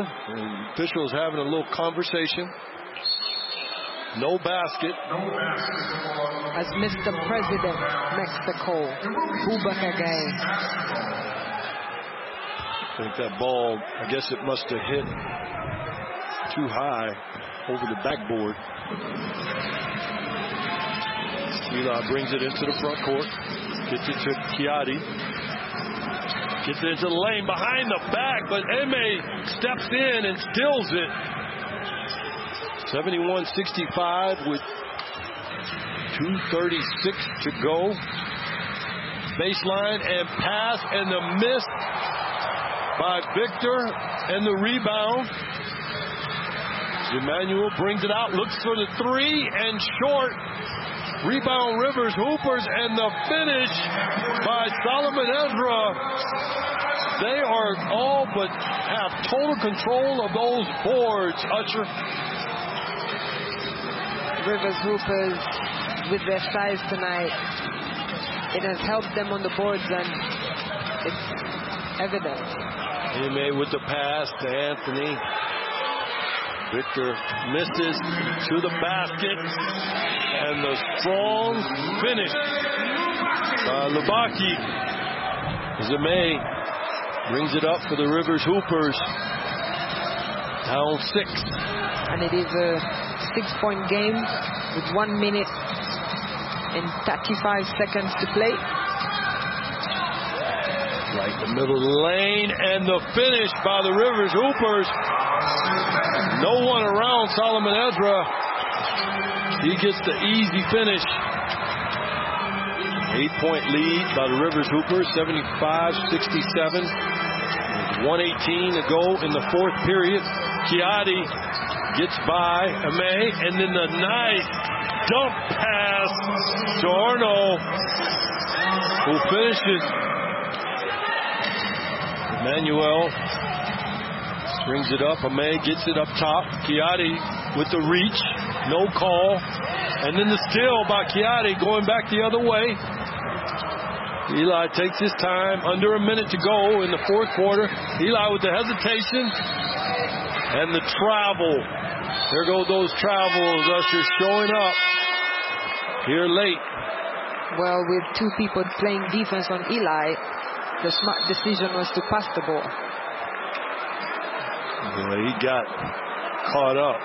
The officials having a little conversation. No basket. As Mr. President, Mexico, Bubakagay. I think that ball, I guess it must have hit too high over the backboard. Eli brings it into the front court. Gets it to Kiadi. Gets it into the lane behind the back, but Eme steps in and stills it. 71-65 with 2:36 to go. Baseline and pass and the miss by Victor and the rebound. Emmanuel brings it out, looks for the three and short. Rebound Rivers Hoopers and the finish by Solomon Ezra. They are all but have total control of those boards, Usher. Rivers Hoopers with their size tonight, it has helped them on the boards and it's evident. He made with the pass to Anthony. Victor misses to the basket, and the strong finish by Lubaki. Zeme brings it up for the Rivers Hoopers. Down 6. And it is a 6-point game with 1 minute and 35 seconds to play. Right in the middle of the lane, and the finish by the Rivers Hoopers. No one around Solomon Ezra. He gets the easy finish. 8-point lead by the Rivers Hoopers, 75-67. 1:18 to go in the fourth period. Kiadi gets by Ame, and then the nice dump pass to Arno, who finishes. Emmanuel brings it up. Ame gets it up top. Kiadi with the reach. No call. And then the steal by Kiadi going back the other way. Eli takes his time. Under a minute to go in the fourth quarter. Eli with the hesitation. And the travel. There go those travels. Usher showing up here late. Well, with two people playing defense on Eli, the smart decision was to pass the ball. Well, he got caught up.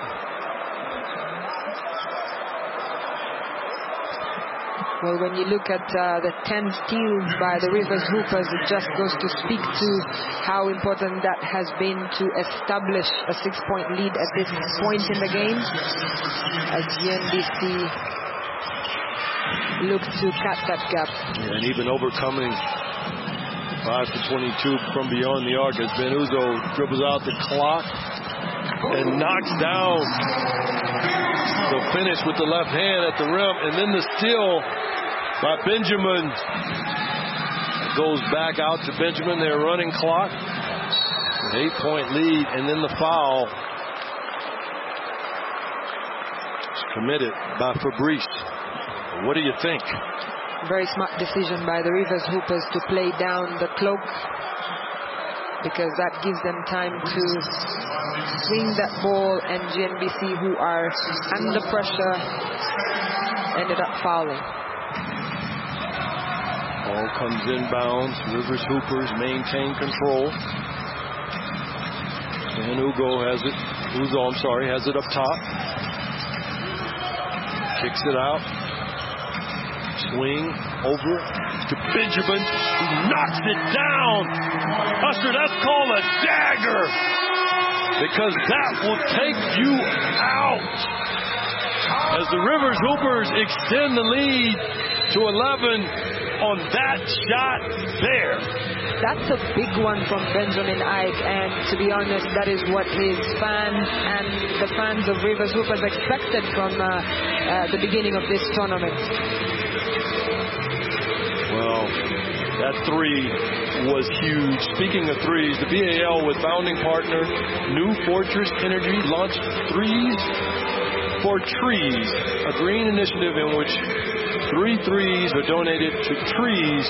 Well, when you look at the 10 steals by the Rivers Hoopers, it just goes to speak to how important that has been to establish a 6-point lead at this point in the game, as GNBC look to cut that gap. Yeah, and even overcoming 5 for 22 from beyond the arc as Benuzo dribbles out the clock and knocks down the finish with the left hand at the rim, and then the steal by Benjamin. It goes back out to Benjamin, their running clock. An 8-point lead, and then the foul is committed by Fabrice. What do you think? Very smart decision by the Rivers Hoopers to play down the cloak, because that gives them time to swing that ball, and GNBC, who are under pressure, ended up fouling. Ball comes inbounds. Rivers Hoopers maintain control. And Uzo has it up top. Kicks it out. Swing over to Benjamin, who knocks it down. Usher, that's called a dagger, because that will take you out. As the Rivers Hoopers extend the lead to 11 on that shot there. That's a big one from Benjamin Ike, and to be honest, that is what his fans and the fans of Rivers Hoopers expected from the beginning of this tournament. Well, that three was huge. Speaking of threes, the BAL with founding partner New Fortress Energy launched threes for trees, a green initiative in which 3 trees are donated to Trees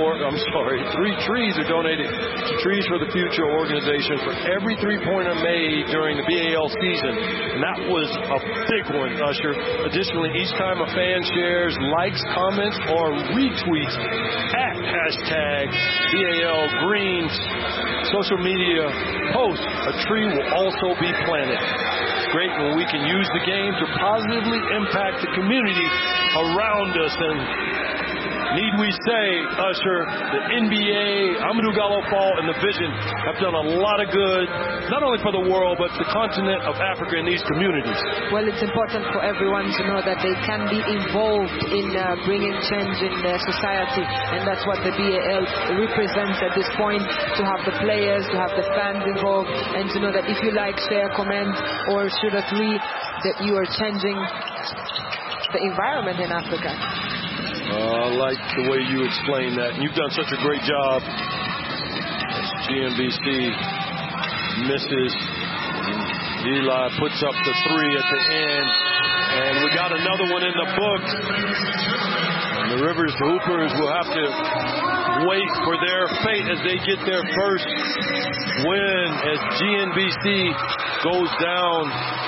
to Trees for the Future organization for every three-pointer made during the BAL season. And that was a big one, Usher. Additionally, each time a fan shares, likes, comments, or retweets at hashtag BAL Greens social media post, a tree will also be planted. It's great when we can use the game to positively impact the community around us. And need we say, Usher, the NBA, Amadou Gallo Fall, and the Vision have done a lot of good, not only for the world, but the continent of Africa and these communities. Well, it's important for everyone to know that they can be involved in bringing change in their society, and that's what the BAL represents at this point, to have the players, to have the fans involved, and to know that if you like, share, comment, or shoot a three, that you are changing the environment in Africa. I like the way you explain that. You've done such a great job. As GNBC misses, Eli puts up the 3 at the end, and we got another one in the books. And the Rivers Hoopers will have to wait for their fate as they get their first win as GNBC goes down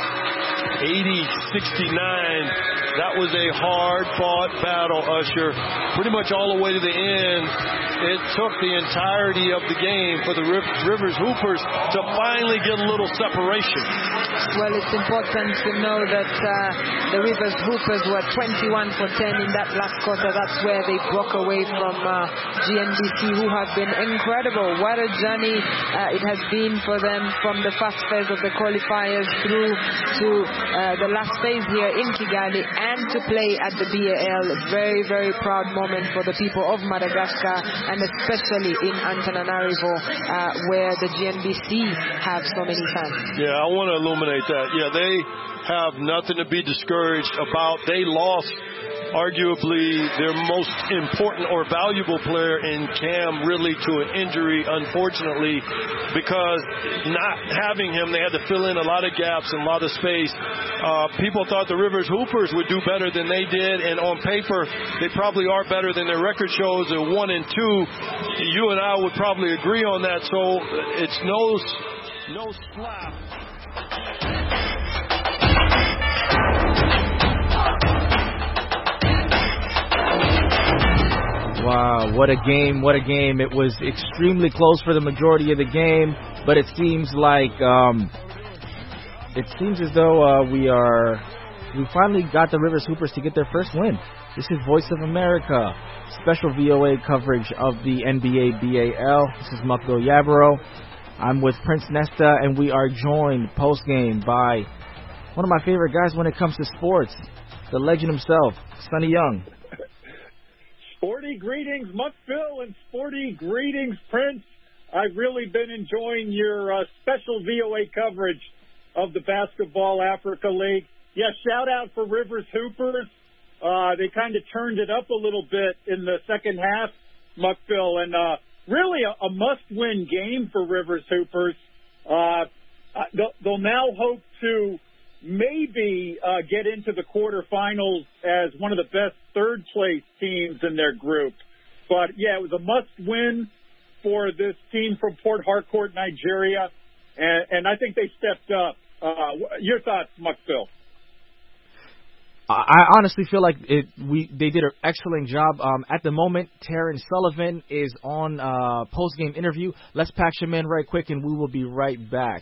80-69. That was a hard-fought battle, Usher. Pretty much all the way to the end. It took the entirety of the game for the Rivers Hoopers to finally get a little separation. Well, it's important to know that the Rivers Hoopers were 21 for 10 in that last quarter. That's where they broke away from GNBC, who have been incredible. What a journey it has been for them from the first phase of the qualifiers through to the last phase here in Kigali, and to play at the BAL. Very, very proud moment for the people of Madagascar, and especially in Antananarivo, where the GNBC have so many fans. Yeah, I want to illuminate that. Yeah, they have nothing to be discouraged about. They lost arguably their most important or valuable player in Cam Ridley to an injury, unfortunately, because not having him, they had to fill in a lot of gaps and a lot of space. People thought the Rivers Hoopers would do better than they did, and on paper, they probably are better than their record shows. They're 1-2. You and I would probably agree on that, so it's no slap. Wow, what a game, what a game. It was extremely close for the majority of the game, but it seems like, as though we finally got the Rivers Hoopers to get their first win. This is Voice of America, special VOA coverage of the NBA BAL. This is Mukdo Yabaro. I'm with Prince Nesta, and we are joined post-game by one of my favorite guys when it comes to sports, the legend himself, Sonny Young. Sporty greetings, Muckville, and sporty greetings, Prince. I've really been enjoying your special VOA coverage of the Basketball Africa League. Yeah, shout out for Rivers Hoopers. They kind of turned it up a little bit in the second half, Muckville, and really a must-win game for Rivers Hoopers. They'll now hope to maybe get into the quarterfinals as one of the best third-place teams in their group. But, yeah, it was a must-win for this team from Port Harcourt, Nigeria, and I think they stepped up. Your thoughts, Muckville? I honestly feel like they did an excellent job. At the moment, Terrence Sullivan is on post-game interview. Let's patch him in right quick, and we will be right back.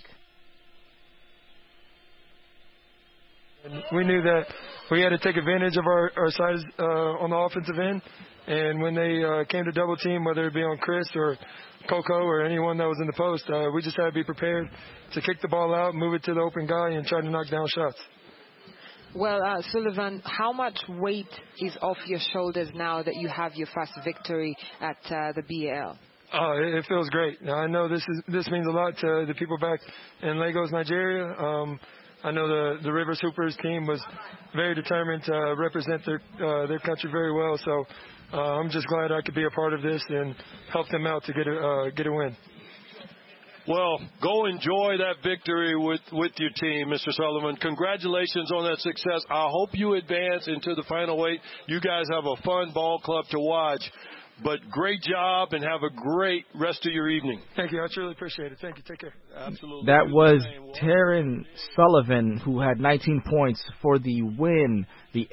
We knew that we had to take advantage of our size on the offensive end, and when they came to double team, whether it be on Chris or Coco or anyone that was in the post, we just had to be prepared to kick the ball out, move it to the open guy, and try to knock down shots. Well, Sullivan, how much weight is off your shoulders now that you have your first victory at the BAL? It feels great. Now, I know this means a lot to the people back in Lagos, Nigeria. I know the Rivers Hoopers team was very determined to represent their country very well. So I'm just glad I could be a part of this and help them out to get a win. Well, go enjoy that victory with your team, Mr. Sullivan. Congratulations on that success. I hope you advance into the final 8. You guys have a fun ball club to watch. But great job, and have a great rest of your evening. Thank you. I truly appreciate it. Thank you. Take care. Absolutely. That was Taryn Sullivan, who had 19 points for the win, the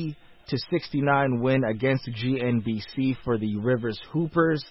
80-69 win against GNBC for the Rivers Hoopers.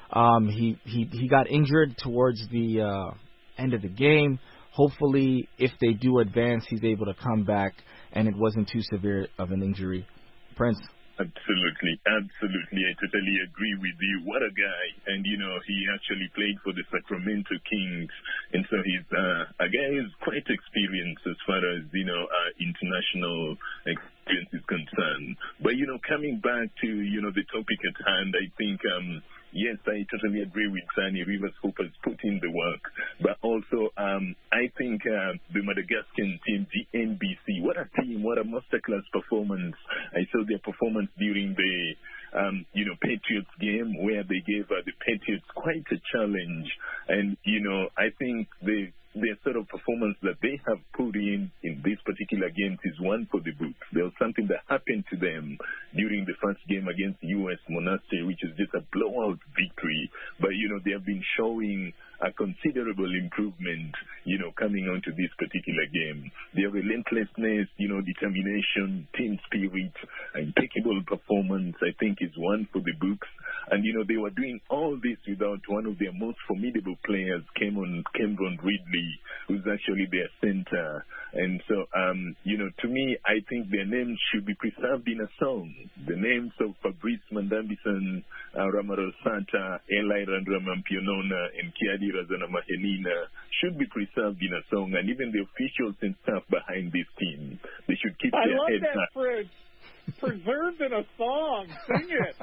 He got injured towards the end of the game. Hopefully, if they do advance, he's able to come back, and it wasn't too severe of an injury. Prince. Absolutely. I totally agree with you. What a guy. And, he actually played for the Sacramento Kings. And so he's a guy who's quite experienced as far as, international experience is concerned. But, coming back to, the topic at hand, I think, yes, I totally agree with Sunny. Rivers Hoopers put in the work. But also, I think the Madagascan team, the NBC, what a team, what a masterclass performance. I saw their performance during the, Patriots game where they gave the Patriots quite a challenge. And, I think the sort of performance that they have put in this particular game is one for the books. There was something that happened to them during the first game against U.S. Monastir, which is just a blowout victory. But, they have been showing a considerable improvement, coming onto this particular game. Their relentlessness, determination, team spirit, impeccable performance, I think is one for the books. And, they were doing all this without one of their most formidable players, Cameron Ridley, who's actually their center. And so, to me, I think their names should be preserved in a song. The names of Fabrice Mandambison, Ramaro Santa, Eli Randramampionona, and Kiadi Razana Mahenina should be preserved in a song. And even the officials and staff behind this team, they should keep their heads up. I love that, Fred. Preserved in a song. Sing it.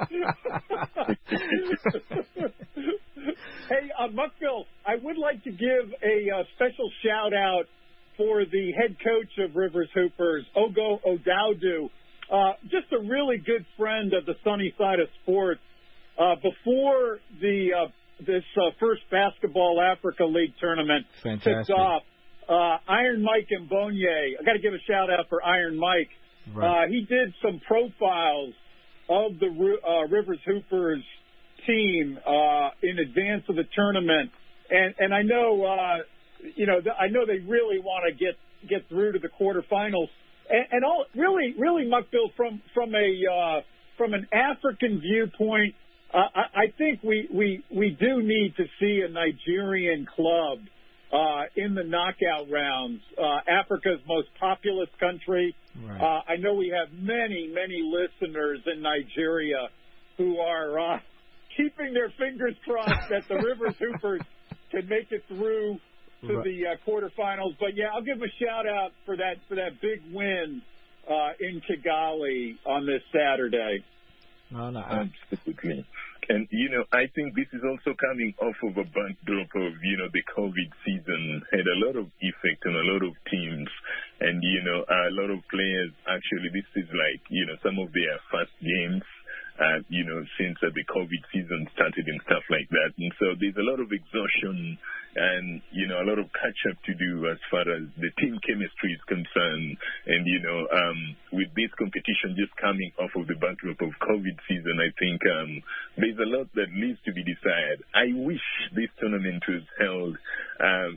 Hey, Muckville, I would like to give a special shout-out for the head coach of Rivers Hoopers, Ogo Odaudu. Just a really good friend of the sunny side of sports. Before this first Basketball Africa League tournament kicked off, Iron Mike Mbonye, I got to give a shout-out for Iron Mike. Right. He did some profiles of the Rivers Hoopers team in advance of the tournament, and I know I know they really want to get through to the quarterfinals, and all really Muckville from an African viewpoint, I think we do need to see a Nigerian club in the knockout rounds. Africa's most populous country. Right. I know we have many listeners in Nigeria who are keeping their fingers crossed that the Rivers Hoopers can make it through to the quarterfinals. But yeah, I'll give them a shout out for that big win in Kigali on this Saturday. No, absolutely. And, I think this is also coming off of a backdrop of, the COVID season had a lot of effect on a lot of teams. And, a lot of players, actually, this is like, some of their first games, since the COVID season started and stuff like that. And so there's a lot of exhaustion and, a lot of catch-up to do as far as the team chemistry is concerned. And, with this competition just coming off of the backdrop of COVID season, I think there's a lot that needs to be decided. I wish this tournament was held, and,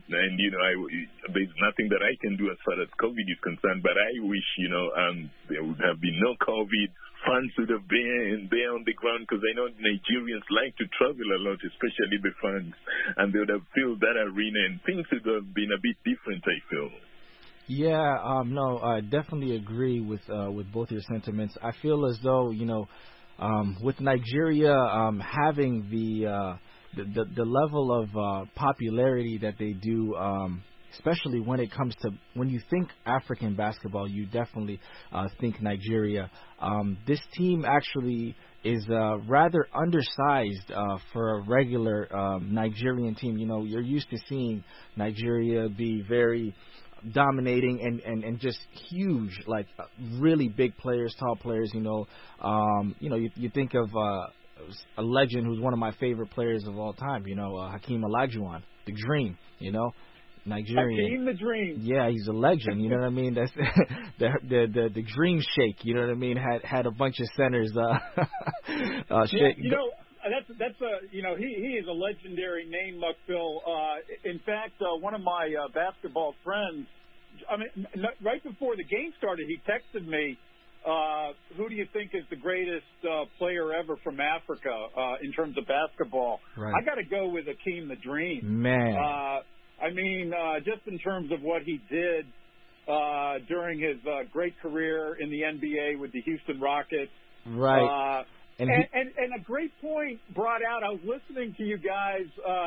there's nothing that I can do as far as COVID is concerned, but I wish, there would have been no COVID. Fans would have been there on the ground, because I know Nigerians like to travel a lot, especially the fans, and they would have filled that arena, and things would have been a bit different, I feel. Yeah, no, I definitely agree with both your sentiments. I feel as though, with Nigeria having the level of popularity that they do, especially when it comes to, when you think African basketball, you definitely think Nigeria. This team actually is rather undersized for a regular Nigerian team. You're used to seeing Nigeria be very dominating and just huge, like really big players, tall players. You think of a legend who's one of my favorite players of all time. You know, Hakeem Olajuwon, the Dream. You know, Nigerian. Hakeem the Dream. Yeah, he's a legend. You know what I mean? That's the Dream Shake. You know what I mean? Had a bunch of centers. Yeah, you know. That's a he is a legendary name, Muckville. In fact, one of my basketball friends, I mean, right before the game started, he texted me, "Who do you think is the greatest player ever from Africa in terms of basketball?" Right. I got to go with Hakeem the Dream. Man, I mean, just in terms of what he did during his great career in the NBA with the Houston Rockets, right. And a great point brought out. I was listening to you guys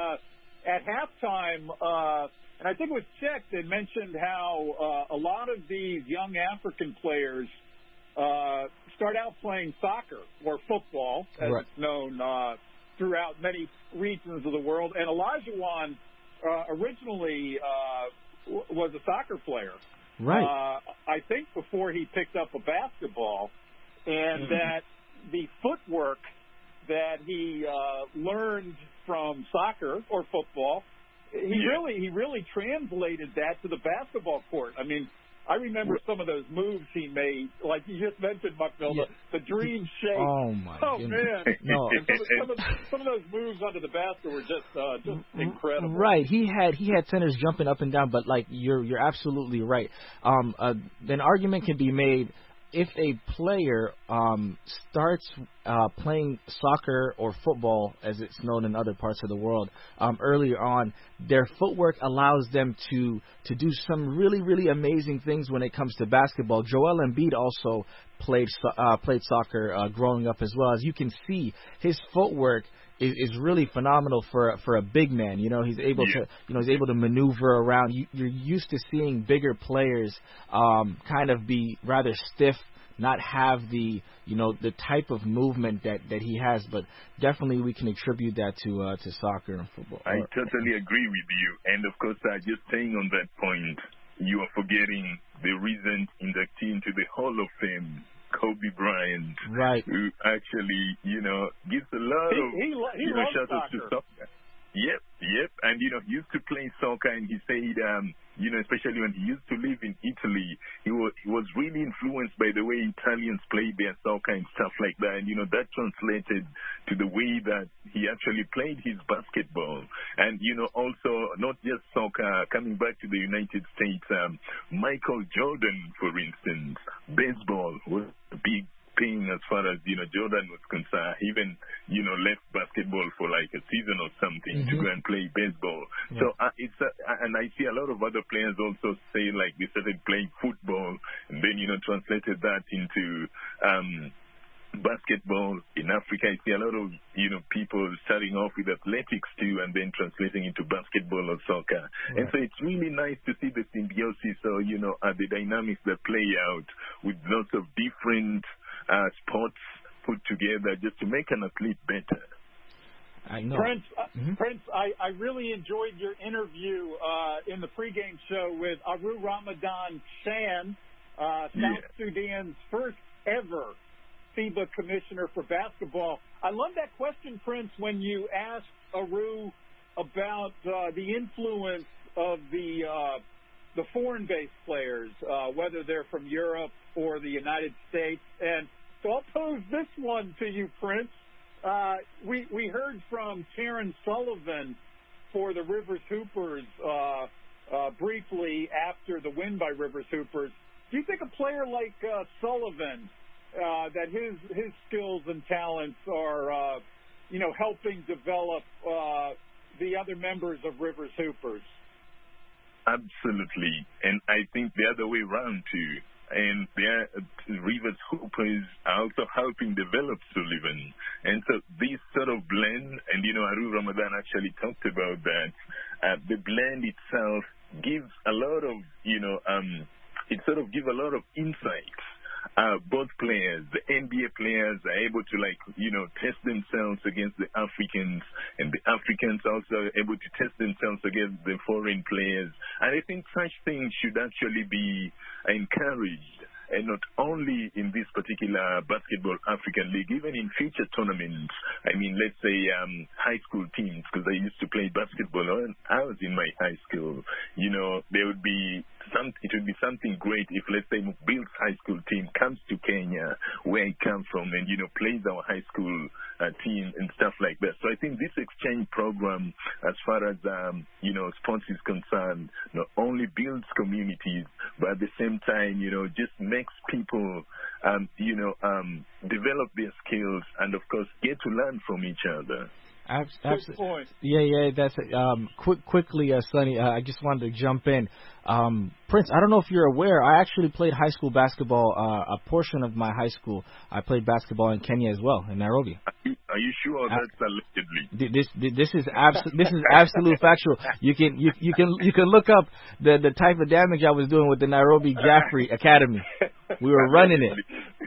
at halftime, and I think it was Czech that mentioned how a lot of these young African players start out playing soccer or football, as right. it's known throughout many regions of the world. And Olajuwon originally was a soccer player. Right. I think before he picked up a basketball, and that the footwork that he learned from soccer or football, he really translated that to the basketball court. I mean, I remember some of those moves he made, like you just mentioned, Muckville, the Dream Shake. Oh my goodness. Man! No. Some of those moves under the basket were just incredible. Right. He had centers jumping up and down, but like you're absolutely right. An argument can be made. If a player starts playing soccer or football, as it's known in other parts of the world, earlier on, their footwork allows them to do some really, really amazing things when it comes to basketball. Joel Embiid also played soccer growing up as well. As you can see, his footwork is really phenomenal for a big man. You know, he's able to maneuver around. You're used to seeing bigger players kind of be rather stiff, not have the type of movement that he has. But definitely we can attribute that to soccer and football. I totally agree with you. And of course, just staying on that point, you are forgetting the recent inductee into the Hall of Fame, Kobe Bryant, right? Who actually, gives a lot of shout outs to soccer. Yep. And used to play soccer, and he said, especially when he used to live in Italy, he was really influenced by the way Italians play their soccer and stuff like that. And that translated to the way that he actually played his basketball. And also not just soccer. Coming back to the United States, Michael Jordan, for instance, baseball was a big thing as far as Jordan was concerned. He even left basketball for like a season or something to go and play baseball. Yeah. So and I see a lot of other players also say like they started playing football and then translated that into basketball. In Africa, I see a lot of people starting off with athletics too and then translating into basketball or soccer. Right. And so it's really nice to see the symbiosis or the dynamics that play out with lots of different sports put together just to make an athlete better. I know. Prince, I really enjoyed your interview in the pregame show with Aru Ramadan Shan, South Sudan's first ever FIBA commissioner for basketball. I love that question, Prince, when you asked Aru about the influence of the foreign-based players, whether they're from Europe or the United States. And so I'll pose this one to you, Prince. We heard from Terrence Sullivan for the Rivers Hoopers briefly after the win by Rivers Hoopers. Do you think a player like Sullivan, that his skills and talents are, helping develop the other members of Rivers Hoopers? Absolutely. And I think the other way around, too. And Rivers Hoopers are also helping develop Sullivan. And so this sort of blend, and Aru Ramadan actually talked about that, the blend itself gives a lot of, it sort of gives a lot of insights. Both players, the NBA players, are able to test themselves against the Africans, and the Africans also are able to test themselves against the foreign players. And I think such things should actually be encouraged. and not only in this particular Basketball African League, even in future tournaments. I mean, let's say high school teams, because I used to play basketball when I was in my high school. You know, it would be something great if, let's say, Bill's high school team comes to Kenya, where I come from, and, you know, plays our high school team and stuff like that. So I think this exchange program, as far as, you know, sports is concerned, not only builds communities, but at the same time, you know, just makes people, you know, develop their skills and, of course, get to learn from each other. Absolutely. Yeah. That's quickly, Sonny. I just wanted to jump in. Prince, I don't know if you're aware. I actually played high school basketball. A portion of my high school, I played basketball in Kenya as well, in Nairobi. Are you sure that's allegedly? This is absolute factual. You can look up the type of damage I was doing with the Nairobi Jaffrey Academy. We were running it.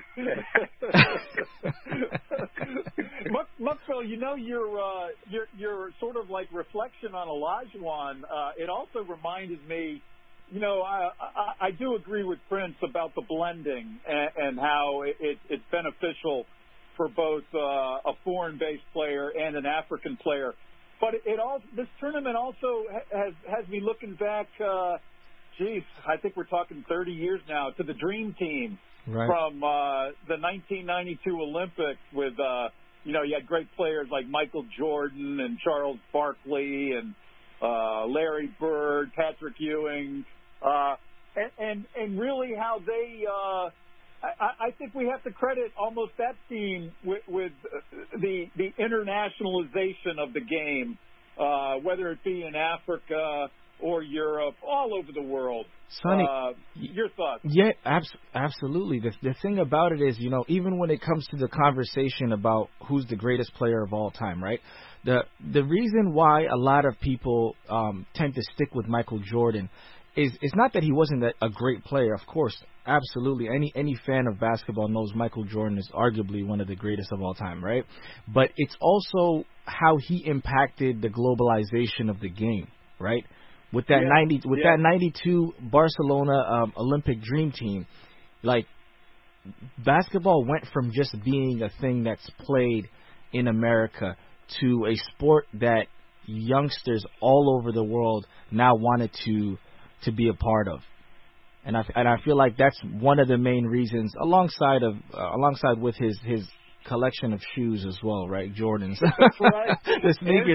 Muckville, you know, your sort of like reflection on Olajuwon, it also reminded me, you know, I do agree with Prince about the blending and how it's beneficial for both a foreign-based player and an African player. But this tournament also has me looking back, I think we're talking 30 years now, to the Dream Team. Right. From the 1992 Olympics with, you know, you had great players like Michael Jordan and Charles Barkley and Larry Bird, Patrick Ewing, and really how they, I think we have to credit almost that team with the internationalization of the game, whether it be in Africa or Europe, all over the world. Sonny, your thoughts? Yeah, absolutely. The thing about it is, you know, even when it comes to the conversation about who's the greatest player of all time, right? The reason why a lot of people tend to stick with Michael Jordan is not that he wasn't a great player. Of course, absolutely. Any fan of basketball knows Michael Jordan is arguably one of the greatest of all time, right? But it's also how he impacted the globalization of the game, right? With that that 92 Barcelona Olympic Dream Team, like, basketball went from just being a thing that's played in America to a sport that youngsters all over the world now wanted to be a part of. And I feel like that's one of the main reasons, alongside with his collection of shoes as well, right? Jordans. That's right. the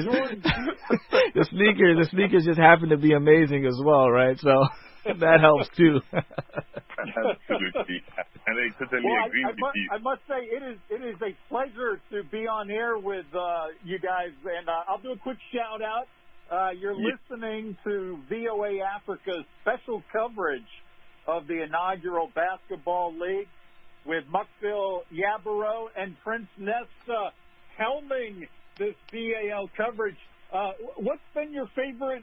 sneakers just happen to be amazing as well, right? So that helps too. Absolutely. And I totally agree with you. I must say it is a pleasure to be on air with you guys, and I'll do a quick shout out. You're listening to VOA Africa's special coverage of the inaugural Basketball League, with Muckville Yabaro and Prince Nesta helming this BAL coverage. What's been your favorite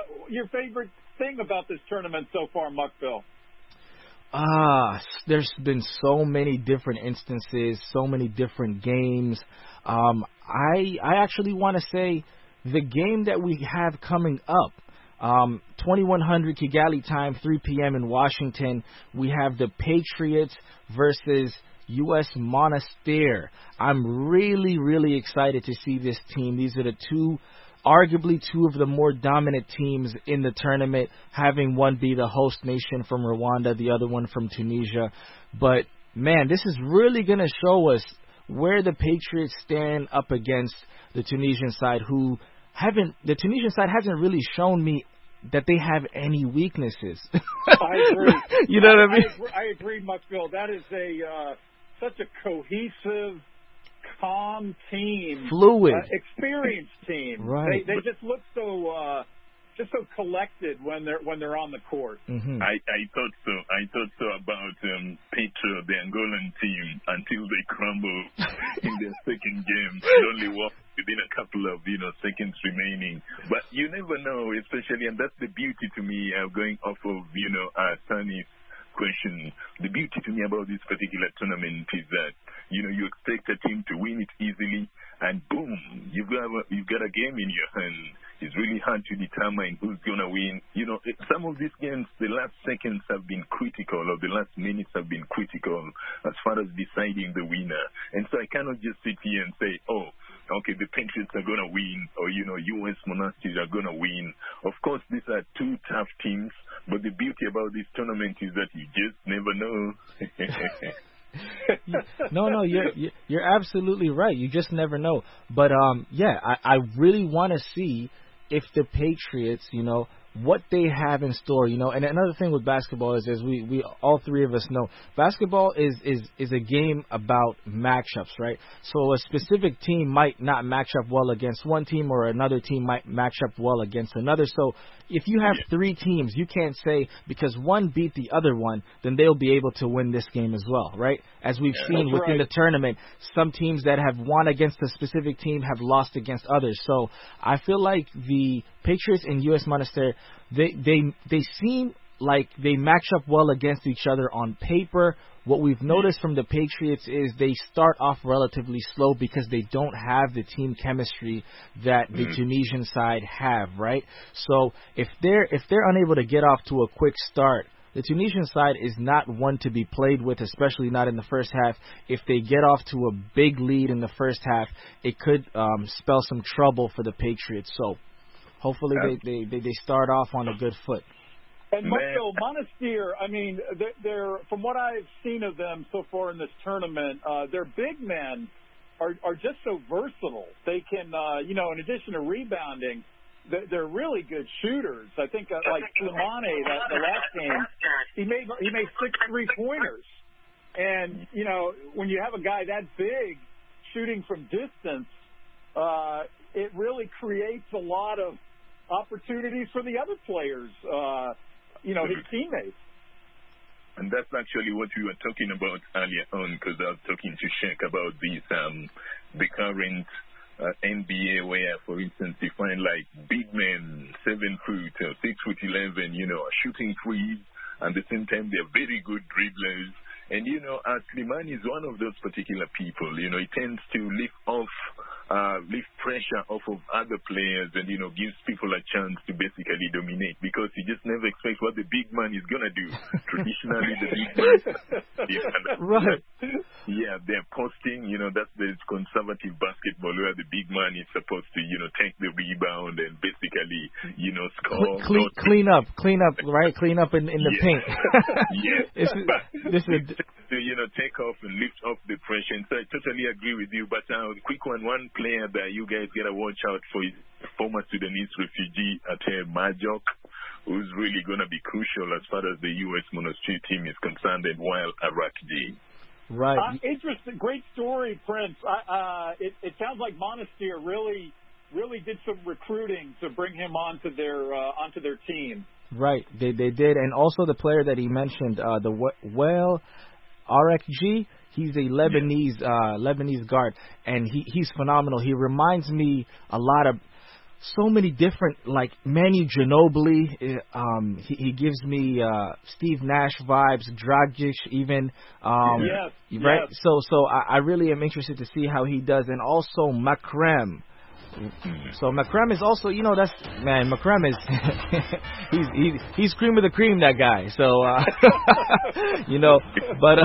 thing about this tournament so far, Muckville? There's been so many different instances, so many different games. I actually want to say the game that we have coming up, 2100 Kigali time, 3 p.m. in Washington. We have the Patriots versus U.S. Monastir. I'm really, really excited to see this team. These are arguably two of the more dominant teams in the tournament, having one be the host nation from Rwanda, the other one from Tunisia. But, man, this is really going to show us where the Patriots stand up against the Tunisian side, the Tunisian side hasn't really shown me that they have any weaknesses. I agree. You know what I mean? I agree, Muckville. That is such a cohesive, calm team. Fluid. Experienced team. Right. They just look so collected when they're on the court. Mm-hmm. I thought so. I thought so about Petro, the Angolan team, until they crumbled in their second game and only won within a couple of seconds remaining. But you never know, especially, and that's the beauty to me going off of Sonny's question. The beauty to me about this particular tournament is that you expect a team to win it easily, and boom, you've got a game in your hand. It's really hard to determine who's going to win. You know, some of these games, the last seconds have been critical, or the last minutes have been critical as far as deciding the winner. And so I cannot just sit here and say, oh, okay, the Patriots are going to win, or, you know, U.S. Monastir are going to win. Of course, these are two tough teams, but the beauty about this tournament is that you just never know. No, you're absolutely right. You just never know. But I really want to see if the Patriots, you know, what they have in store, you know. And another thing with basketball is, as we all three of us know, basketball is a game about matchups, right? So a specific team might not match up well against one team, or another team might match up well against another. So if you have three teams, you can't say because one beat the other one, then they'll be able to win this game as well, right? As we've seen within the tournament, some teams that have won against a specific team have lost against others. So I feel like the Patriots and U.S. Monastir, they seem like they match up well against each other on paper. What we've noticed from the Patriots is they start off relatively slow because they don't have the team chemistry that the Tunisian side have, right? So if they're unable to get off to a quick start, the Tunisian side is not one to be played with, especially not in the first half. If they get off to a big lead in the first half, it could spell some trouble for the Patriots. So hopefully they start off on a good foot. And Marco, Monastir, I mean, they're from what I've seen of them so far in this tournament, their big men are just so versatile. They can, you know, in addition to rebounding, they're really good shooters. I think like Slimane, the last game, he made 6 3-pointers. And, you know, when you have a guy that big shooting from distance, it really creates a lot of opportunities for the other players, you know, his teammates. And that's actually what we were talking about earlier on, because I was talking to Sheikh about these, the current NBA where, for instance, you find like big men, 7 foot, 6 foot 11, you know, shooting threes, and at the same time they're very good dribblers. And, you know, Slimane is one of those particular people. You know, he tends to lift pressure off of other players and, you know, gives people a chance to basically dominate, because he just never expects what the big man is going to do. Traditionally, the big man, right. Yeah, they're posting, you know, that's the conservative basketball where the big man is supposed to, you know, take the rebound and basically, you know, score. Clean up, right? Clean up in the paint. Yes. This is to, you know, take off and lift off the pressure. And so I totally agree with you. But quick one player that you guys got to watch out for is former Sudanese refugee Ater Majok, who's really going to be crucial as far as the U.S. Monastir team is concerned, and while Arakji. Right. Interesting. Great story, Prince. It sounds like Monastir really did some recruiting to bring him onto their team. Right. They did. And also the player that he mentioned, RXG, he's a Lebanese guard, and he's phenomenal. He reminds me a lot of so many different, like Manu Ginobili. He gives me Steve Nash vibes, Dragic even. Right. Yes. So I really am interested to see how he does, and also Makrem. So Makrem is also, you know, Makrem is he's cream of the cream, that guy. So you know, but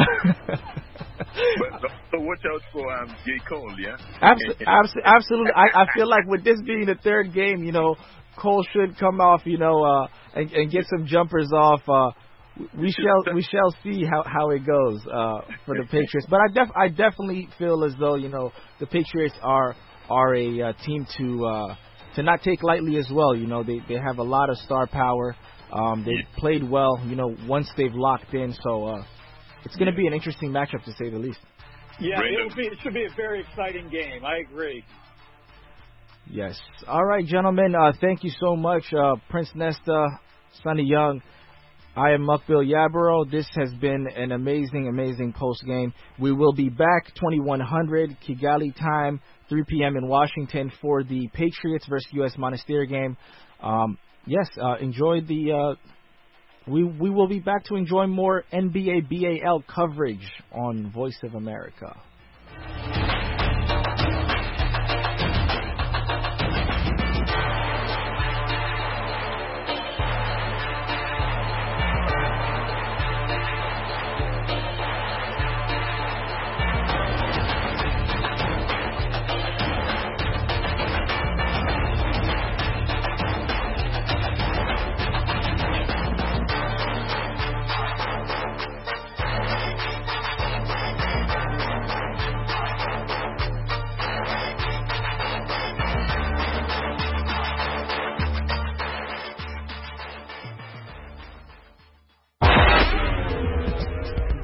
so watch out for J. Cole, yeah. Absolutely. I feel like with this being the third game, you know, Cole should come off, you know, and get some jumpers off. We shall see how it goes for the Patriots. But I definitely feel as though, you know, the Patriots are a team to not take lightly as well. You know, they have a lot of star power. They've played well, you know, once they've locked in. So it's going to be an interesting matchup, to say the least. Yeah, it should be a very exciting game. I agree. Yes. All right, gentlemen. Thank you so much, Prince Nesta, Sonny Young. I am Mukbil Yabaro. This has been an amazing post game. We will be back 2100 Kigali time, 3 p.m. in Washington for the Patriots versus U.S. Monastir game. Enjoy the. We will be back to enjoy more NBA BAL coverage on Voice of America.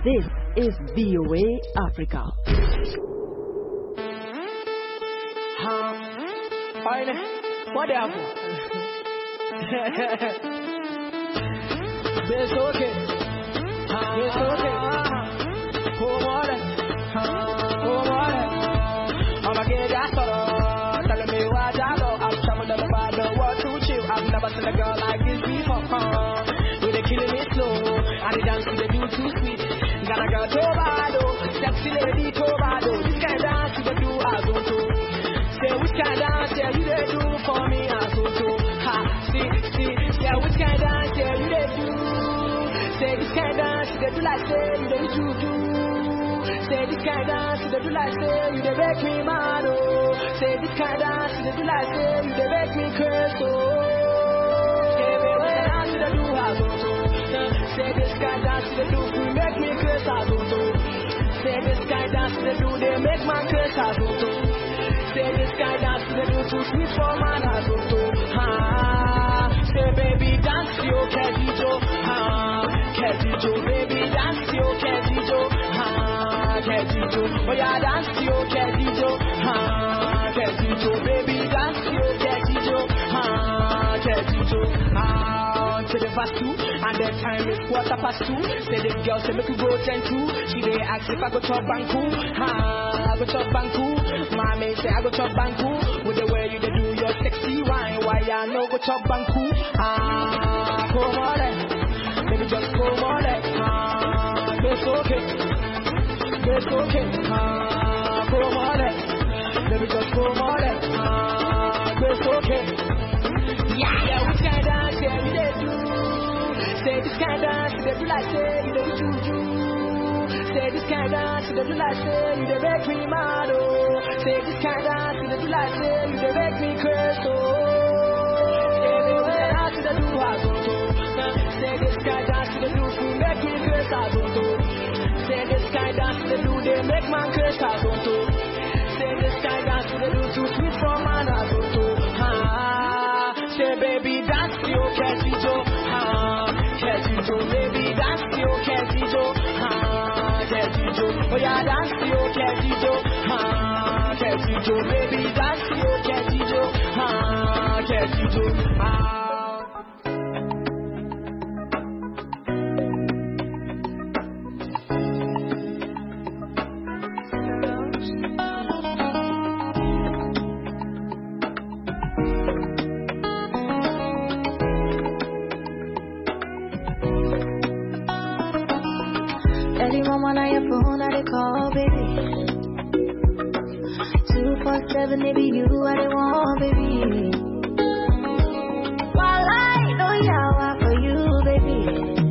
This is VOA Africa. What happened? It's okay. It's okay. Home order. Home order. I'm a gay guy. Telling me what I know. I'm traveling about the world to chill. I've never seen a girl like this before. With the killing me slow. And the dance they do too sweet. Got a girl Tobado. Sexy lady Tobado. This kind of dance they do I don't do. Say which kind of dance you they do for me I don't do. Ha, see, yeah, which kind of dance you they do. Say this kind of dance they do like say you they do. Say this kind of dance they do like say you they make me mad oh. Say this kind of dance they do like say you they make me curse oh. Say what dance they do I don't do. Say this kind of dance they do we make me curse I don't do. Say this kind of dance they do they make my curse I don't do. Say this guy dance they do too sweet for man I don't do. Say baby dance yo Kedijo. Kedijo baby dance yo Kedijo. Kedijo oh yeah dance yo Kedijo. Kedijo baby dance yo Kedijo. Kedijo to the past 2 and the time is 2:15. Say this girl say make you go 10-2. She dey ask if I go chop banku. I go chop banku. Mommy say I go chop banku. With the way you dey do your sexy wine, why I no go chop banku? Come on it, baby just come on it. It's okay, it's okay. Come on it, baby just come on it. It's okay. Yeah, which kind of dance yeah you dey do? Say this kind of dance they do like say you dey do juju. Say this kind of dance they do like say you dey make me mad oh. Say this kind of dance they do like say you dey make me curse oh. Say this kind of dance they do I don't do. Say this kind of dance they do to make me curse I don't do. Say this kind of dance they do they make man curse I don't do. Say this kind of dance they do too sweet for man I don't do. Say baby dance yo Kedijo. Kedijo baby dance yo Kedijo. Kedijo oh yeah dance yo Kedijo. Kedijo baby dance yo Kedijo. Kedijo Early mama on your phone, I call, baby. 247, maybe you I they want, baby. While I know yawa for you, baby.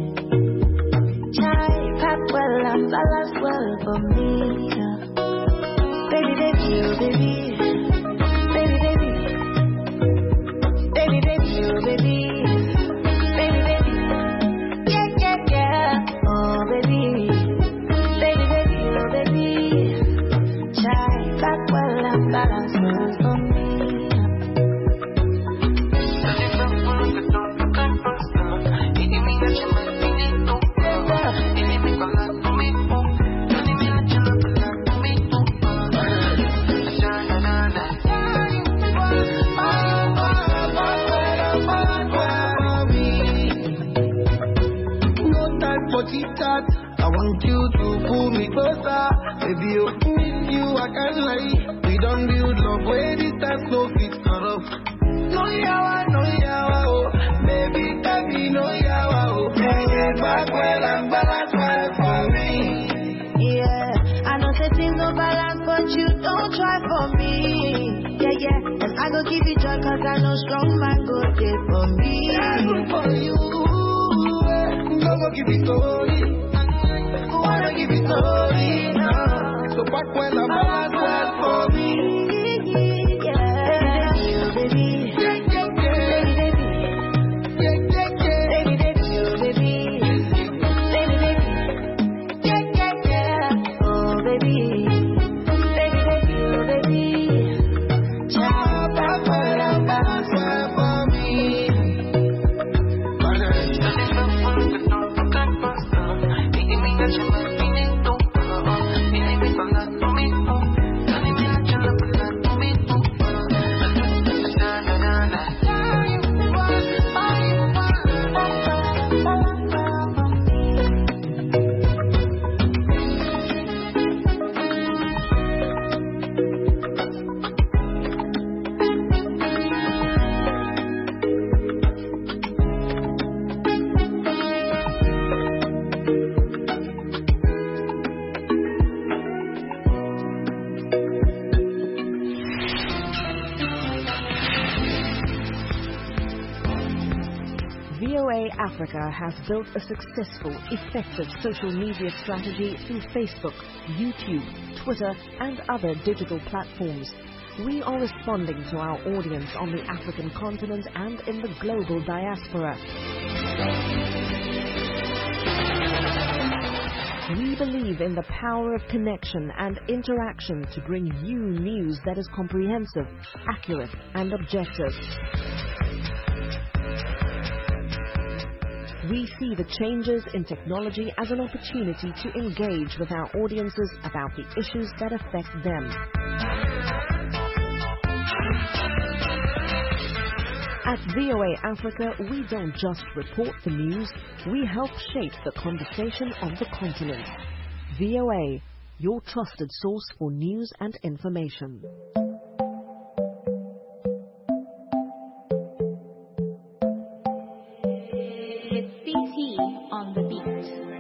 Chai, pop well, and balance well for me. Baby, baby, oh, baby. Baby, baby. Baby, baby, oh, baby. Baby, baby. Yeah, yeah, yeah. Oh, baby. Balance for me. No time for chit-chat. I want you to pull me closer. Baby, you miss you, I can't lie. Don't build love where this time no fit cut off. No yawa, oh. Baby, baby, no yawa, oh. Get back well and balance well for me. Yeah, I know say things no balance, but you don't try for me. Yeah, and I go give you joy cause I know strong man go there for me. Yeah, good for you. Go give it story. Wanna give it story now. So back when I'm balance well for me. Yeah, baby. Africa has built a successful, effective social media strategy through Facebook, YouTube, Twitter, and other digital platforms. We are responding to our audience on the African continent and in the global diaspora. We believe in the power of connection and interaction to bring you news that is comprehensive, accurate, and objective. We see the changes in technology as an opportunity to engage with our audiences about the issues that affect them. At VOA Africa, we don't just report the news, we help shape the conversation of the continent. VOA, your trusted source for news and information. It's CT on the beat.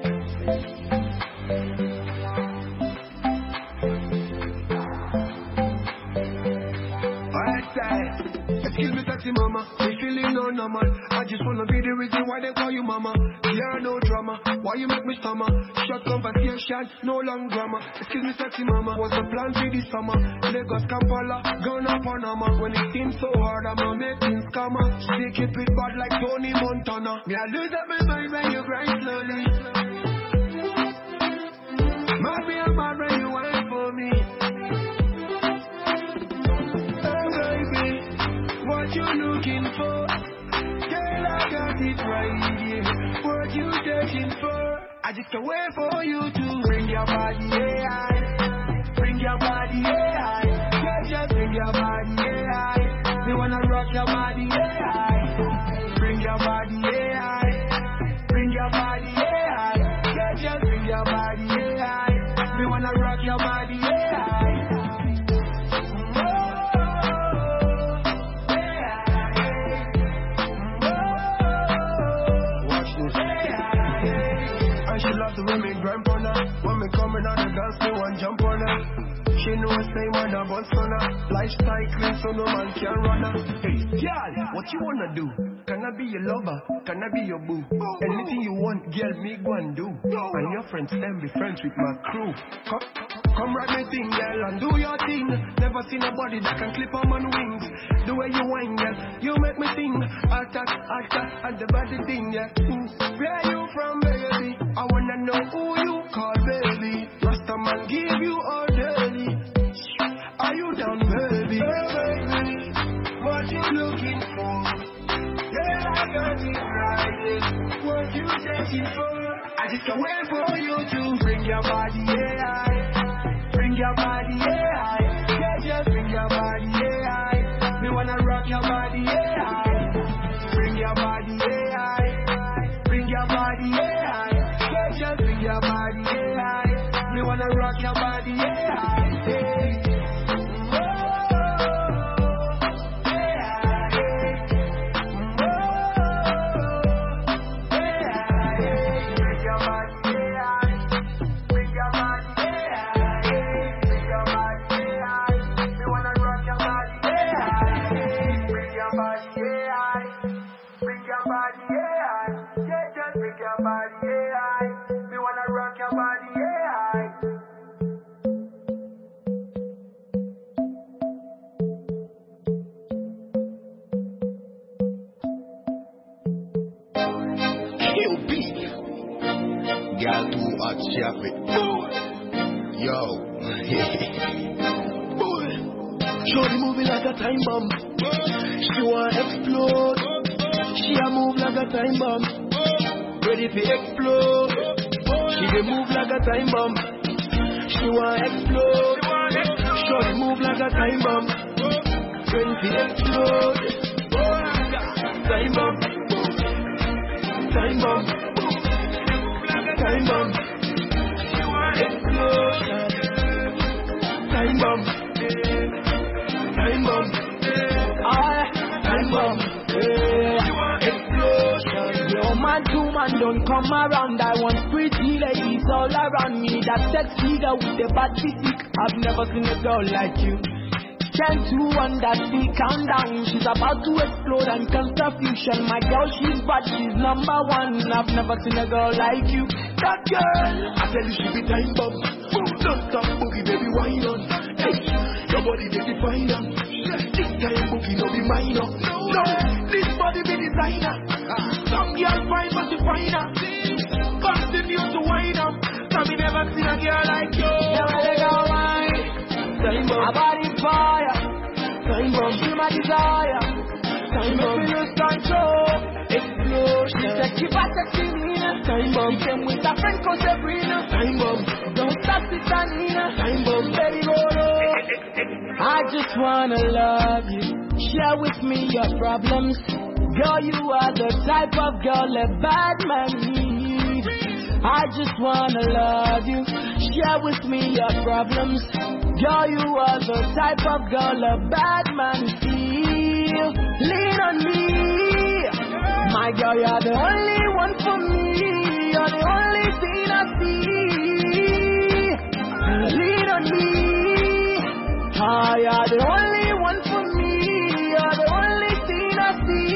Excuse me, sexy mama, me feeling no normal. I just wanna be the reason why they call you mama. Yeah, no drama, why you make me stammer? Short conversation, no long drama. Excuse me, sexy mama, what's the plan for this summer? Lagos, Kampala, Ghana, Panama. When it seems so hard, I'ma make things come up. They keep it bad like Tony Montana. Me, I lose up my mind when you grind slowly. Might be a man when you wait for me. What you looking for? Girl, I got it right here. What you searching for? I just can't wait for you to bring your body, yeah. Bring your body, yeah. Just bring your body, yeah. Me wanna rock your body, yeah. Bring your body, yeah. Bring your body, yeah. Just bring your body, yeah. Me wanna rock your body, yeah. She love the way me grind on her. When me coming on the dance, me want jump on her. She know same when I bust on her. Lifestyle clean so no man can run her. Hey, girl, what you wanna do? Can I be your lover? Can I be your boo? Anything you want, girl, me go and do. And your friends can be friends with my crew. Come ride my thing, girl, and do your thing. Never seen a body that can clip on my wings. The way you whine, girl, you make me sing. Attack, and the body thing, yeah. Where you from, baby? I wanna know who you call, baby. Rasta man give you all daily. Are you down, baby? Hey, baby, what you looking for? Yeah, I got it right. What you searching for? I just can't wait for you to bring your body, yeah. Bring your body, yeah. Just bring your body, yeah. Me wanna rock your body, yeah. Bring your body, yeah. Bring your body, yeah. Just bring your body, yeah. Me wanna rock your body, yeah. Yo, Shorty moving like a time bomb. She wanna explode. She a move like a time bomb. Ready to explode. She dey move like a time bomb. She wanna explode. Shorty move like a time bomb. Ready to explode. Time bomb. Time bomb. Time bomb. Explosion. Time bomb. Time bomb. Time bomb. Explosion. Yo, man, two man don't come around. I want pretty ladies all around me. That sexy girl with the bad physique. I've never seen a girl like you. 10 to 1, that's the countdown. She's about to explode and cause confusion. My girl, she's bad, she's number one. I've never seen a girl like you. That girl, I tell you she be time bomb. Don't stop boogie, baby, wine on. Hey, your body they define her. This kind boogie no be minor. No, this body be designer. Some girl fine but she finer. Continue to wine up. Cause me never seen a girl like you. Never let go wine. Time bomb. My body fire. Time bomb. She my desire. Time bomb. She lose control. Explosion. She said keep her sexy Nina. Time bomb. She came with her friend called Sabrina. Time bomb. Don't stop sister Nina. Time bomb. Baby go low. I just wanna love you. Share with me your problems. Girl, you are the type of girl a bad man needs. I just wanna love you. Share with me your problems. Girl, you are the type of girl a bad man feel. Lean on me. My girl, you're the only one for me. You're the only thing I see. Lean on me. Ah, you're the only one for me. You're the only thing I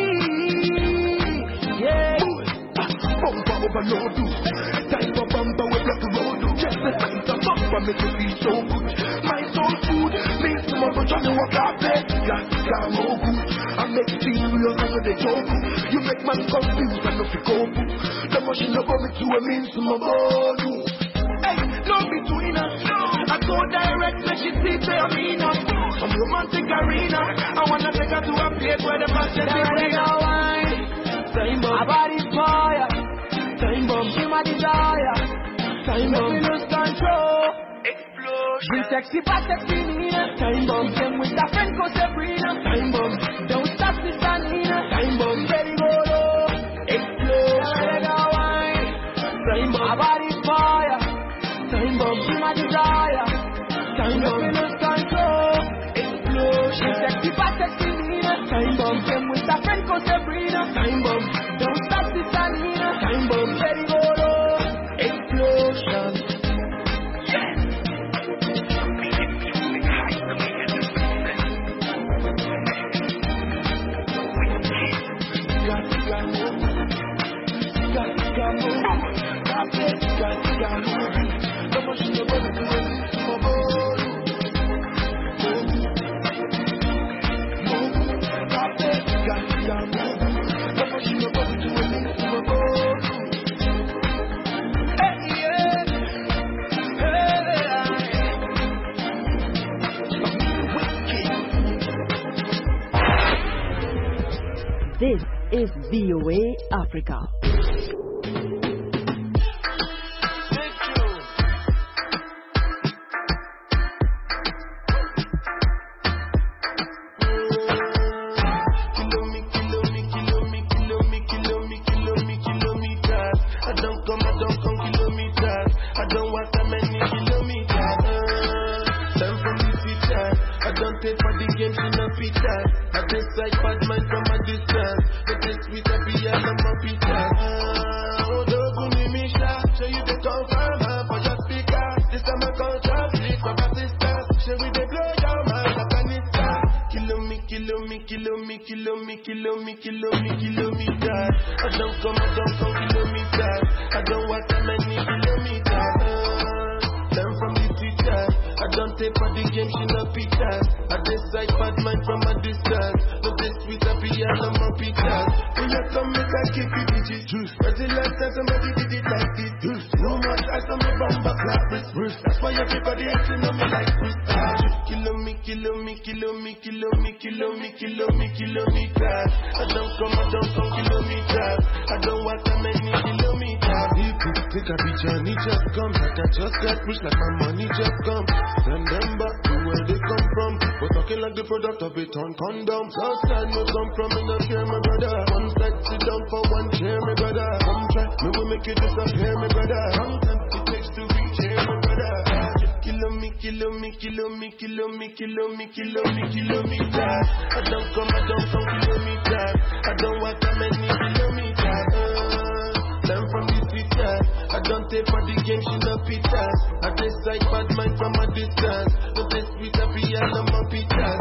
see. Yeah. Bumper overload. Time for bumper with black road. Just the time to bumper make you feel so good. My soul food makes my body to walk out there. Got no good. I make you feel real under the joke. You make man confused and if you go. The machine of me to a means to my body. Hey, no between us. I go direct, make she see say I'm in us. Some romantic arena. I wanna take her to a place where the man said they wine. Time bomb. My body fire. Time bomb. She my desire. Time bomb. Make me lose control. Explosion. She sexy but sexy Nina. Time bomb. Came with her friend called Sabrina. Time bomb. Don't stop sister Nina. Time bomb. Baby go low. Explosion. Wine. Time bomb. My body fire. Time bomb. She my desire. Time bomb. Make me lose control. Explosion. She sexy but sexy Nina. Time bomb. Came with her friend called Sabrina. Time bomb. Don't stop sister Nina. Time bomb. Baby go low. Explosion. Yes. This is VOA Africa. I don't take for the game, she no pitas. I taste like bad mind from a distance. No taste sweet, I be all of my pitas.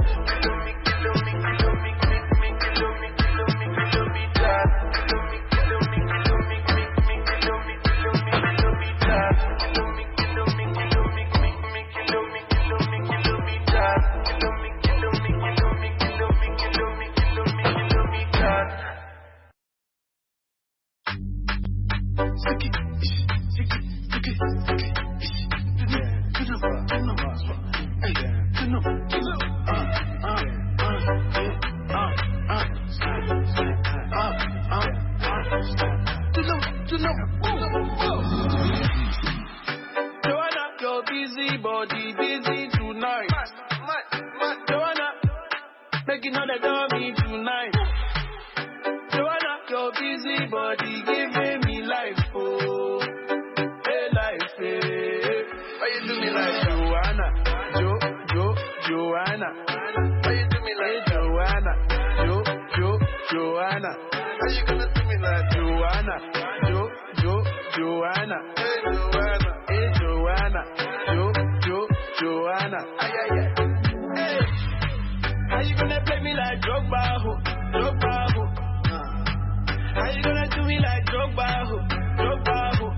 Joanna, you're busy body, busy tonight. Joanna, making all the dummy tonight. Joanna, your busy body giving me life, oh, hey life, hey. Why you do me like Joanna, Joanna? Why you do me like Joanna, Joanna? How you gonna do me like Joanna, Joanna? Hey Joanna, Joanna? Ay ay ay. Hey, how you gonna play me like Drogba, Drogba? How you gonna do me like Drogba, Drogba?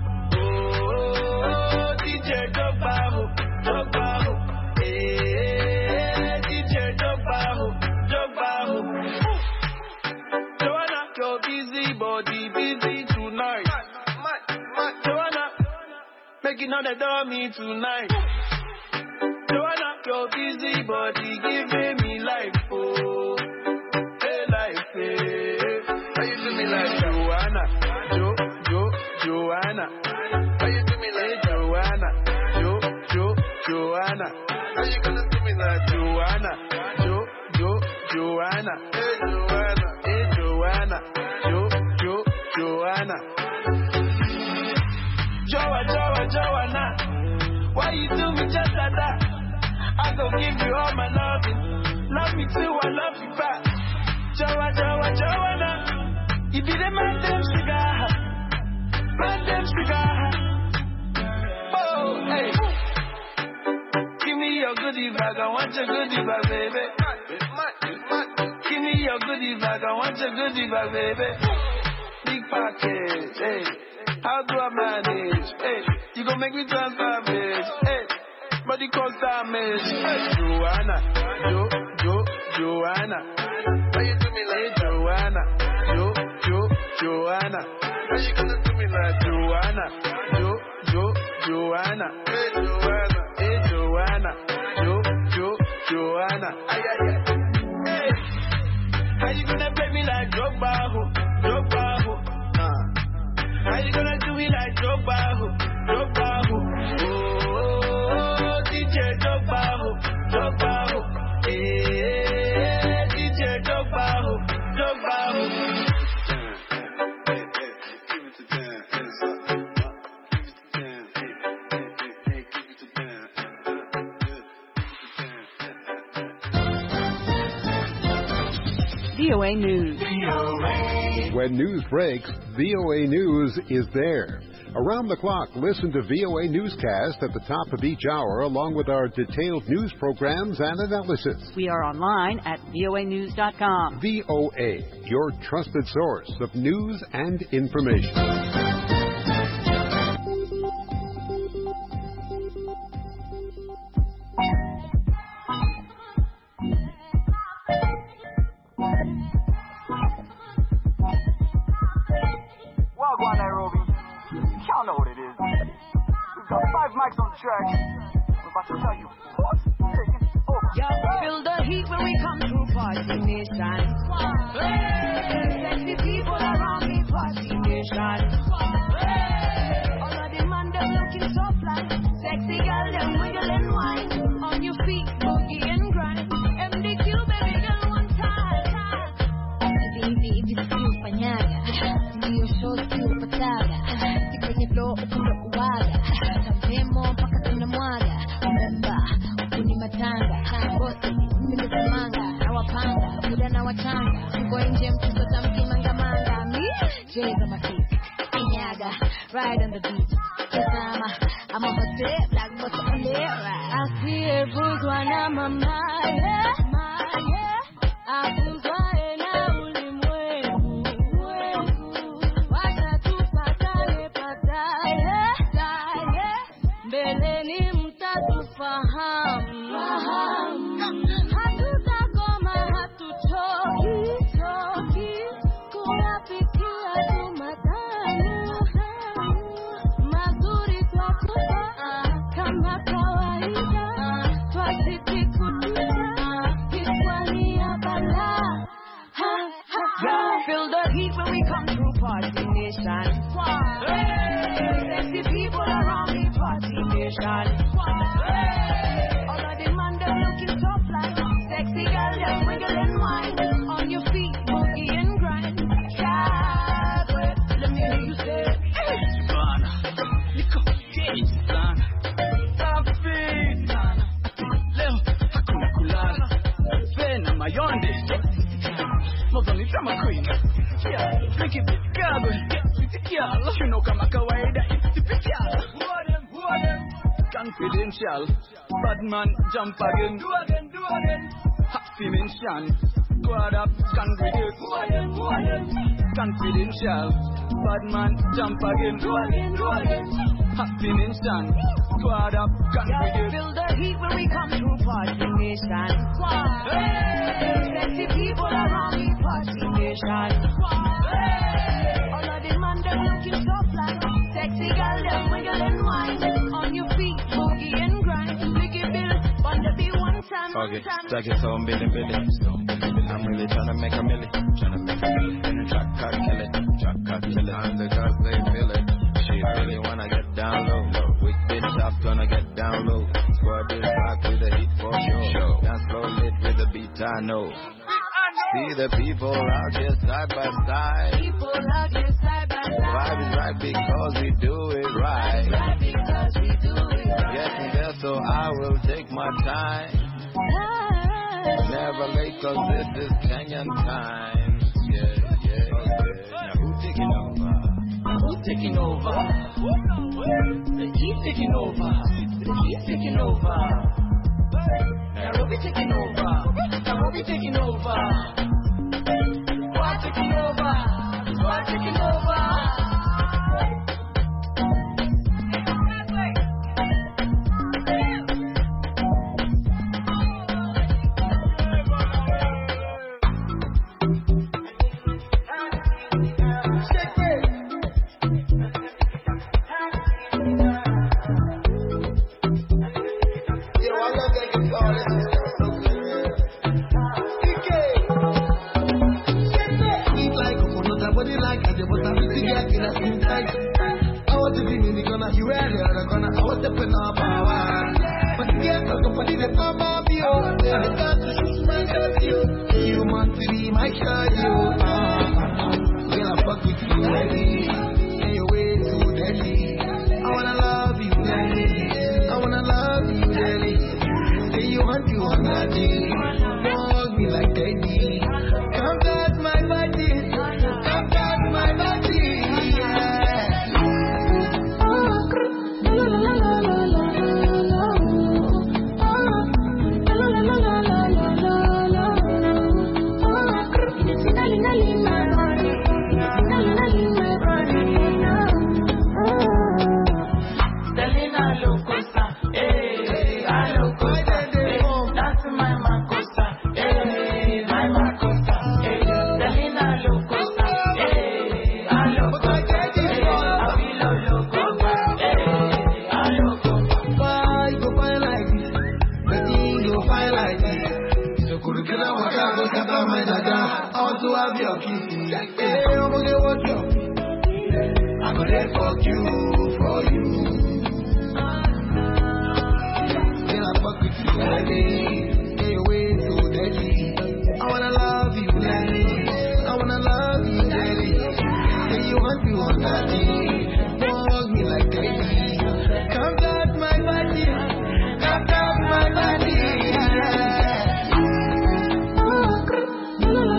Oh, DJ Drogba, Drogba. Hey, DJ Drogba, Drogba. Joanna, your busy body, busy tonight. Joanna, making all the dummy tonight. Joanna, your busy body giving me life, oh, hey life, hey. How you do me like Joanna, Joanna? How you do me like Joanna, Joanna? How you gonna do me like Joanna, Joanna? Hey Joanna, Joanna? Joanna, why you do me just like that? I gon' give you all my loving. Love me too, I love you back. Joanna, you be the man them sugar. Oh, hey. Give me your goodie bag, I want your goodie bag, baby. Give me your goodie bag, I want your goodie bag, baby. Big package, hey. How do I manage? Hey, you gon' make me transfer, bitch. Hey, body cost damage. Hey, Joanna, Joanna. How you do me like Joanna, Joanna? How you gonna do me like Joanna, Joanna? Hey Joanna, Joanna. Ay ay ay. Hey, how you gonna play me like Drogba, Drogba? How you gonna do me like Drogba, Drogba? Oh, DJ Drogba, Drogba. Hey, DJ Drogba, Drogba. Give it to Dan, hands up. VOA News. When news breaks, VOA News is there. Around the clock, listen to VOA Newscast at the top of each hour, along with our detailed news programs and analysis. We are online at voanews.com. VOA, your trusted source of news and information. Mics on the track. I'm about to tell you what's taking over. Yo, feel the heat when we come to Party Nation. Sexy people around me, Party Nation. All of the man them looking so fly. Sexy girl them wiggle and wine. On your feet, boogie and grind. MDQ baby girl one time. Baby, fanyaga. Ndio show sio pataga. Kwenye flow ukunda uwaga. Demo mpaka tunamwaga. Remember, ukuni matanga. Bote, mimi kumanga. Nawapanga, muda na wachanga. Ngo nje mtoto tamki manga manga. Mi, jeza mafiki. Fanyaga. right on the beat. Cause I'm a hot tip, like what's on there, right? I see a bourgeois, I'm a Maya. I feel quiet now, wacha tupatane pataye, mbeleni mtatufahamu. Hatutakoma, hatuchoki, kuyapikia tu matamu, mazuri twakupa kama kawaida, twazidi kutuza kiswani ya bala. Feel the heat when we come through Party Nation. Sexy people around me, Party Nation. All of the man them looking so fly. Sexy girl, them wiggle and wine. On your feet, boogie and grind. God, let me hear you say. Sana, niko gay sana. Safi sana. Leo hakuna kulala. Pena mayonde. Mozoni kama queen. Yeah, make it big girl. You know kama kawaida. Who are them? Confidential. Bad man jump again. Do again. Happy mention. Squad up, congregate. Who are them? Confidential. Bad man jump again. Do again. Happy mention. Squad up, congregate. Feel the heat when we come through Party Nation. Sexy people around me, Party Nation. All of the man them looking so fly. Sexy girl them wiggle and wine. On your feet, boogie and grind. Lick it, Bill, wanna be one time. Okay, stack it so I'm billy. I'm really tryna make a milli. In the track car kill it. And the girls they feel it. She really wanna get down low. Weak bitch up gonna get down low. Squad is back with the heat for sure. Dance floor lit with the beat I know. See the people out here side by side. Vibe is right because we do it right. Getting there so I will take my time. Never late cause this is Kenyan time. Yeah. Now who's taking over? They keep taking over. Nairobi taking over. Squad taking over.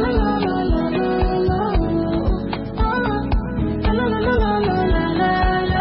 La la la la la la la.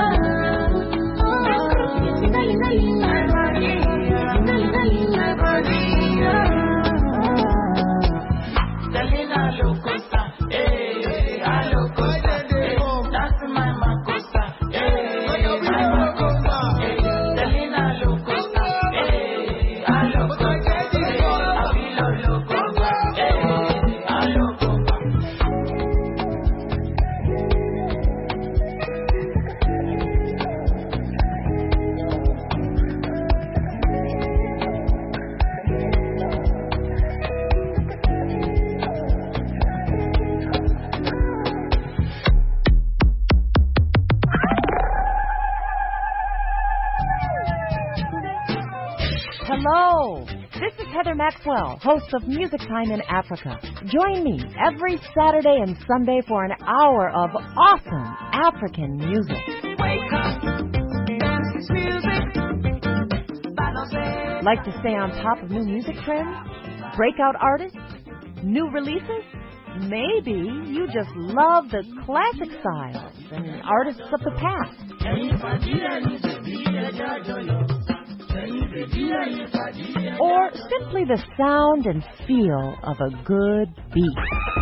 Hello. This is Heather Maxwell, host of Music Time in Africa. Join me every Saturday and Sunday for an hour of awesome African music. Wake up, dance is music. Like to stay on top of new music trends? Breakout artists? New releases? Maybe you just love the classic styles and artists of the past. Or simply the sound and feel of a good beat.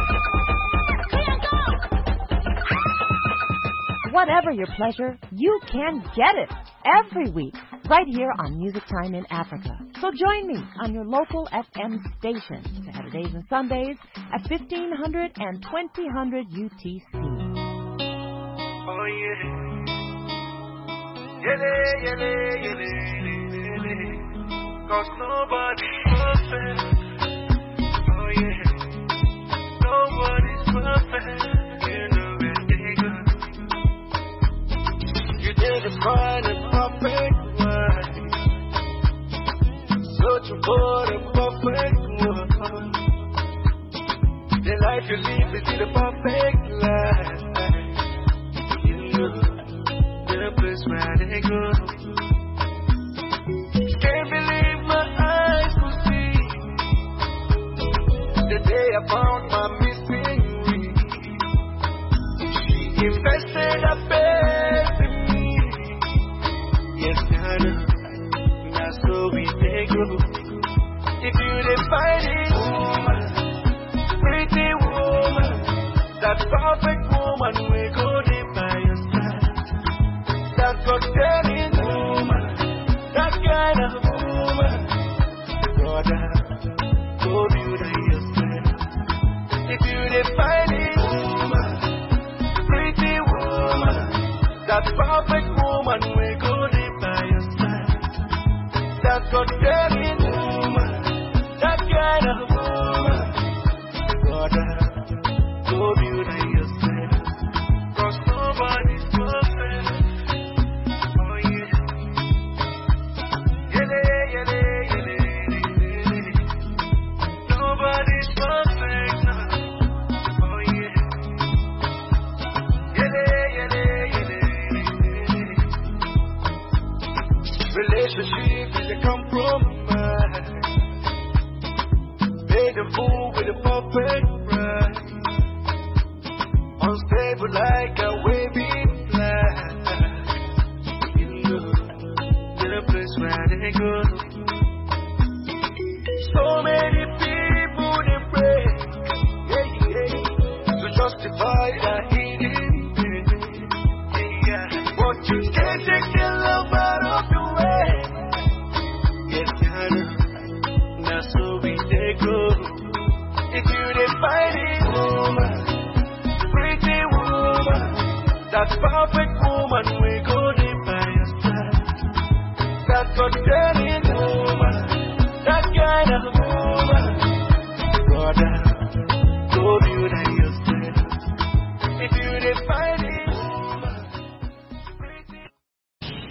Whatever your pleasure, you can get it every week right here on Music Time in Africa. So join me on your local FM station Saturdays and Sundays at 1500 and 2000 UTC. Oh yeah. Yeah. 'Cause nobody's perfect. Oh yeah. Nobody's perfect. You know it, nigga. You didn't find a perfect one. Searching for the perfect one. The life you live is the perfect life. You know the place where they go. Can't believe my eyes could see the day I found my missing ring. She invested her faith in me. Yes, I know. That's so we take go. If you define it, woman, pretty woman, that perfect woman we go there by your side. That God-fearing woman, that kind of woman, brother, go beauty yourself. If you define it, woman, pretty woman, that perfect woman we go there by your side. That God-fearing woman, that kind of woman, brother, go beauty yourself. 'Cause nobody's perfect. Oh yeah. Nobody's perfect now. Oh yeah. Relationship is a compromise. Made a fool with a perfect bride. Unstable like a wavy flag. You know the place where they go. So many people they pray, to justify their hidden pain. But you can't take their love out of the way. Yes, I know. That's so we they go. If you define it, woman, pretty woman, that perfect woman we go there by your side. That's what